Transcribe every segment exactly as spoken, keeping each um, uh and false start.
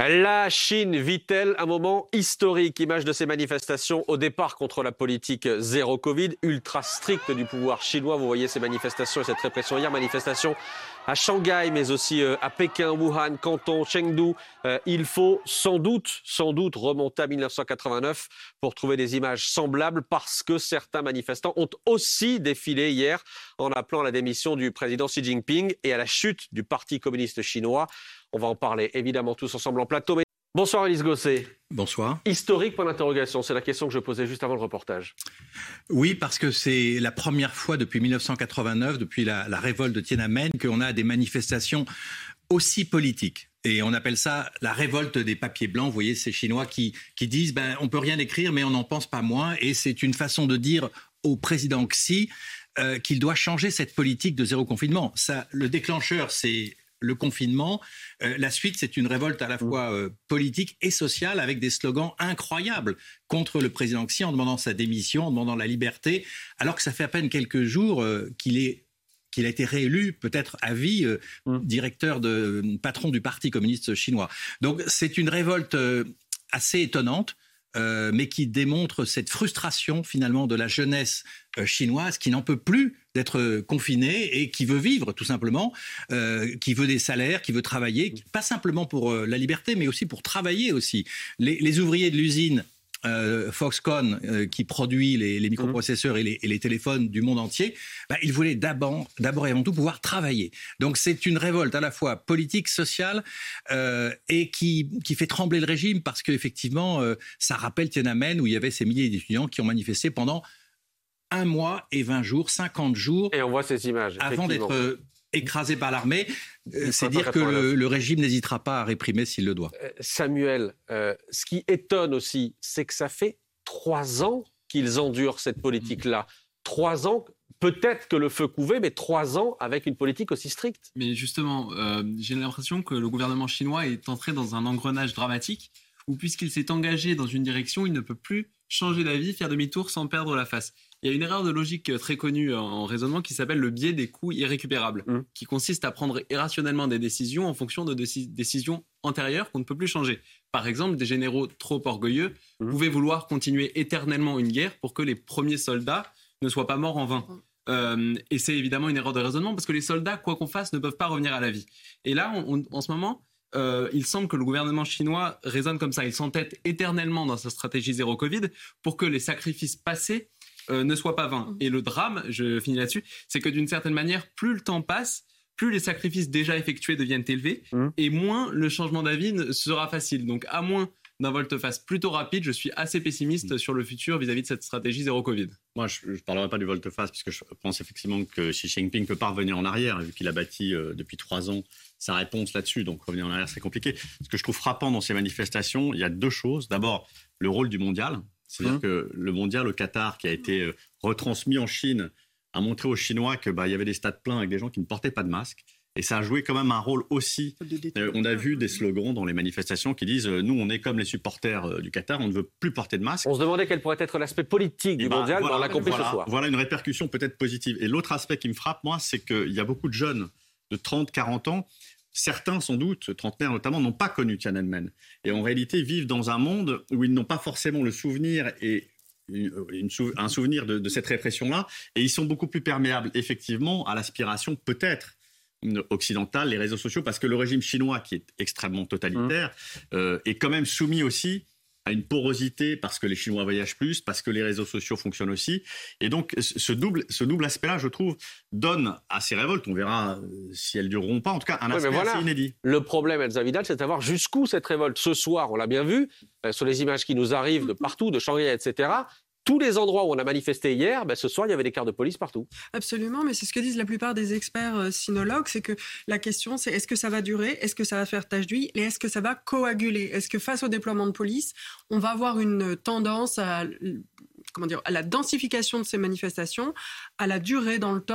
La Chine vit-elle un moment historique? Image de ces manifestations au départ contre la politique zéro Covid, ultra stricte du pouvoir chinois. Vous voyez ces manifestations et cette répression hier. Manifestations à Shanghai, mais aussi à Pékin, Wuhan, Canton, Chengdu. Euh, il faut sans doute, sans doute remonter à mille neuf cent quatre-vingt-neuf pour trouver des images semblables, parce que certains manifestants ont aussi défilé hier en appelant à la démission du président Xi Jinping et à la chute du Parti communiste chinois. On va en parler évidemment tous ensemble en plateau. Mais... Bonsoir Élise Gosset. Bonsoir. Historique, point d'interrogation, c'est la question que je posais juste avant le reportage. Oui, parce que c'est la première fois depuis mille neuf cent quatre-vingt-neuf, depuis la, la révolte de Tiananmen, qu'on a des manifestations aussi politiques. Et on appelle ça la révolte des papiers blancs. Vous voyez, ces Chinois qui, qui disent ben, on ne peut rien écrire, mais on n'en pense pas moins. Et c'est une façon de dire au président Xi euh, qu'il doit changer cette politique de zéro confinement. Ça, le déclencheur, c'est le confinement. Euh, la suite, c'est une révolte à la fois euh, politique et sociale, avec des slogans incroyables contre le président Xi en demandant sa démission, en demandant la liberté, alors que ça fait à peine quelques jours euh, qu'il est qu'il a été réélu, peut-être à vie, euh, mmh. directeur de patron du Parti communiste chinois. Donc c'est une révolte euh, assez étonnante, euh, mais qui démontre cette frustration finalement de la jeunesse euh, chinoise qui n'en peut plus d'être confinée et qui veut vivre tout simplement, euh, qui veut des salaires, qui veut travailler, pas simplement pour euh, la liberté, mais aussi pour travailler aussi. Les, les ouvriers de l'usine Euh, Foxconn, euh, qui produit les, les microprocesseurs et les, et les téléphones du monde entier, bah, ils voulaient d'abord, d'abord et avant tout pouvoir travailler. Donc c'est une révolte à la fois politique, sociale, euh, et qui, qui fait trembler le régime, parce qu'effectivement, euh, ça rappelle Tiananmen, où il y avait ces milliers d'étudiants qui ont manifesté pendant un mois et vingt jours, cinquante jours. Et on voit ces images, avant d'être euh, écrasé par l'armée. Euh, c'est dire que le, le régime n'hésitera pas à réprimer s'il le doit. Euh, Samuel, euh, ce qui étonne aussi, c'est que ça fait trois ans qu'ils endurent cette politique-là. Trois ans, peut-être que le feu couvait, mais trois ans avec une politique aussi stricte. Mais justement, euh, j'ai l'impression que le gouvernement chinois est entré dans un engrenage dramatique, où puisqu'il s'est engagé dans une direction, il ne peut plus changer d'avis, faire demi-tour sans perdre la face. Il y a une erreur de logique très connue en raisonnement qui s'appelle le biais des coûts irrécupérables, mmh. qui consiste à prendre irrationnellement des décisions en fonction de décisions antérieures qu'on ne peut plus changer. Par exemple, des généraux trop orgueilleux mmh. pouvaient vouloir continuer éternellement une guerre pour que les premiers soldats ne soient pas morts en vain. Mmh. Euh, et c'est évidemment une erreur de raisonnement, parce que les soldats, quoi qu'on fasse, ne peuvent pas revenir à la vie. Et là, on, on, en ce moment... Euh, il semble que le gouvernement chinois raisonne comme ça. Il s'entête éternellement dans sa stratégie zéro Covid pour que les sacrifices passés euh, ne soient pas vains. Et le drame, je finis là-dessus, c'est que d'une certaine manière, plus le temps passe, plus les sacrifices déjà effectués deviennent élevés, mmh. et moins le changement d'avis sera facile. Donc à moins d'un volte-face plutôt rapide, je suis assez pessimiste mmh. sur le futur vis-à-vis de cette stratégie zéro Covid. Moi, je ne parlerai pas du volte-face, puisque je pense effectivement que Xi Jinping ne peut pas revenir en arrière, vu qu'il a bâti euh, depuis trois ans sa réponse là-dessus, donc revenir en arrière, c'est compliqué. Ce que je trouve frappant dans ces manifestations, il y a deux choses. D'abord, le rôle du mondial, c'est-à-dire mmh. que le mondial au Qatar, qui a été euh, retransmis en Chine, a montré aux Chinois qu'il bah, y avait des stades pleins avec des gens qui ne portaient pas de masque. Et ça a joué quand même un rôle aussi. Euh, on a vu des slogans dans les manifestations qui disent euh, « Nous, on est comme les supporters euh, du Qatar, on ne veut plus porter de masque ». On se demandait quel pourrait être l'aspect politique du bah, mondial, voilà, mais on l'a compris voilà, ce soir. Voilà une répercussion peut-être positive. Et l'autre aspect qui me frappe, moi, c'est qu'il y a beaucoup de jeunes de trente, quarante ans. Certains, sans doute, trentenaires notamment, n'ont pas connu Tiananmen. Et en réalité, vivent dans un monde où ils n'ont pas forcément le souvenir et une, une sou, un souvenir de, de cette répression-là. Et ils sont beaucoup plus perméables, effectivement, à l'aspiration, peut-être, occidentale, les réseaux sociaux, parce que le régime chinois, qui est extrêmement totalitaire, mmh. euh, est quand même soumis aussi à une porosité, parce que les Chinois voyagent plus, parce que les réseaux sociaux fonctionnent aussi. Et donc, ce double, ce double aspect-là, je trouve, donne à ces révoltes, on verra si elles dureront pas, en tout cas, un aspect oui, voilà. assez inédit. Le problème, Elsa Vidal, c'est de savoir jusqu'où cette révolte. Ce soir, on l'a bien vu, euh, sur les images qui nous arrivent de partout, de Shanghai, et cetera, tous les endroits où on a manifesté hier, ben ce soir, il y avait des cars de police partout. Absolument, mais c'est ce que disent la plupart des experts euh, sinologues, c'est que la question, c'est est-ce que ça va durer, est-ce que ça va faire tache d'huile, et est-ce que ça va coaguler? Est-ce que face au déploiement de police, on va avoir une tendance à, comment dire, à la densification de ces manifestations, à la durée dans le temps,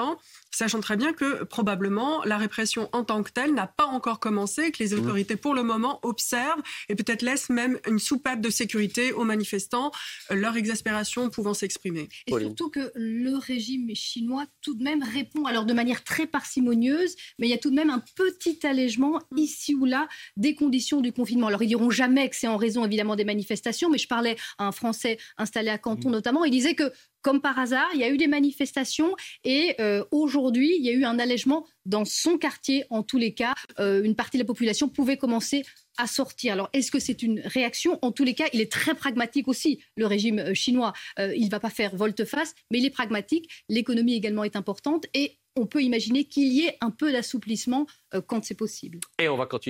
sachant très bien que probablement la répression en tant que telle n'a pas encore commencé, que les autorités pour le moment observent et peut-être laissent même une soupape de sécurité aux manifestants, leur exaspération pouvant s'exprimer. Et surtout que le régime chinois tout de même répond, alors de manière très parcimonieuse, mais il y a tout de même un petit allègement ici ou là des conditions du confinement. Alors ils diront jamais que c'est en raison évidemment des manifestations, mais je parlais à un Français installé à Canton notamment, il disait que comme par hasard, il y a eu des manifestations et euh, aujourd'hui, il y a eu un allègement dans son quartier. En tous les cas, euh, une partie de la population pouvait commencer à sortir. Alors, est-ce que c'est une réaction ? En tous les cas, il est très pragmatique aussi, le régime chinois. Euh, il ne va pas faire volte-face, mais il est pragmatique. L'économie également est importante et on peut imaginer qu'il y ait un peu d'assouplissement euh, quand c'est possible. Et on va continuer.